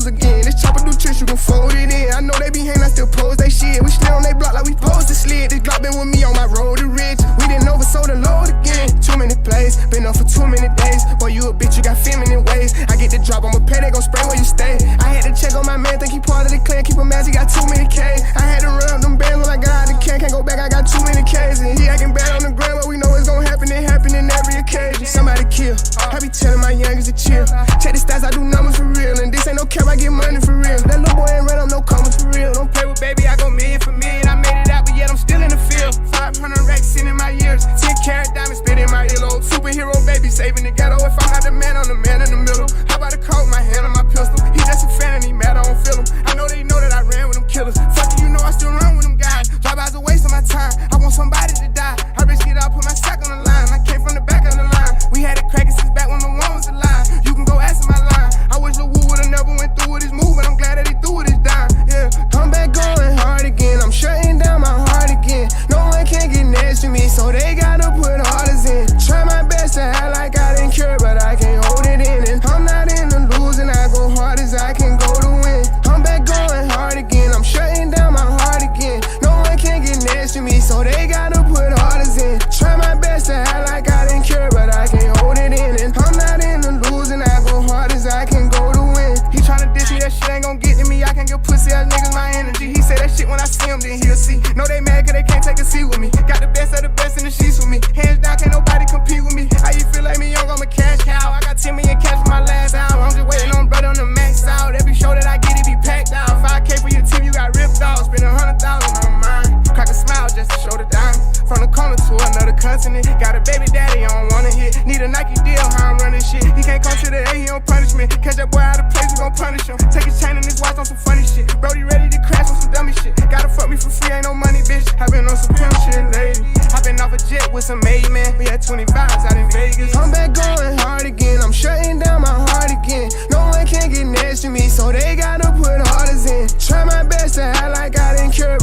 hoes again. This chopper do tricks, you can fold it in. I know they be hating, I still pose they shit. We slid on they block like we posed to slid. This Glock been with me on my road to rich. We didn't oversold the load again. Too many plays, been up for too many days. Boy, you a bitch, you got feminine ways. I get the drop, I'ma pay, they gon' spray where you stay. I had to check on my man, think he part of the clan. Keep him as he got too many K's. I had to run up them bands when I got out the can. Can't go back, I got too many K's. And he acting bad on the ground, but we know it's gon' happen. It happen in every occasion. Somebody kill, I be telling my youngest to chill. Check the stats, I do numbers for real. And this ain't no cap, I get money for real. That little boy ain't run up no commas for real. Don't play with baby, I go million for million. I made it out, but yet I'm still in the field. 500 racks sitting in my ears. 10 carat diamonds spit in my earlobe. Superhero baby saving the ghetto. If I'm not the man, I'm the man in the middle. How about a call with my hand on my pistol? He just a fan and he mad, I don't feel him. I know they know that I ran with them killers. Fuck you, know I still run with them guys. Drive-bys a waste of my time. I want somebody to die. I risk it all, put my sack on the line. I came from the back of the line. We had it cracking since back when the one was alive. You can go ask my line. I wish the Woo would've never went through with his move, but I'm glad that he threw with his dime. Yeah, I'm back going hard again. I'm shutting down my heart again. No one can get next to me, so they gotta put orders in. Try my best to act like I didn't care, but I can't hold it in. And I'm not in the losing, I go hard as I can go to win. I'm back going hard again. I'm shutting down my heart again. No one can get next to me, so they gotta put orders in. Try my best to act like I didn't care, but I can't hold it in. And I'm not in the losing, I go hard as I can go to win. He tryna diss me, that shit ain't gon' get to me. I can't give pussy ass niggas my energy. He say that shit when I see him, then he'll see. Know they mad cause they can't take a seat with me. Got the best of the best in the sheets with me. Hands down, can't nobody compete with me. How you feel like me young, I'm a cash cow. I got 10 million cash for my last album. I'm just waiting on brother on the max out. Every show that I get, it be packed out. 5K for your team, you got ripped off. Spend 100,000 on mine. Crack a smile just to show the diamonds. From the corner to another continent. Got a baby daddy, I don't wanna hit. Need a Nike deal, how I'm running shit. He can't come to the A, he don't punish me. Catch that boy out of place, we gon' punish him. Take his chain and his watch on some funny shit. Brody ready to crash on some dummy shit. Gotta fuck me for free, ain't no money, bitch. I been on some pimp shit lately. I been off a jet with some made man. We had 20 vibes out in Vegas. I'm back going hard again. I'm shutting down my heart again. No one can get next to me, so they gotta put orders in. Try my best to act like I didn't care,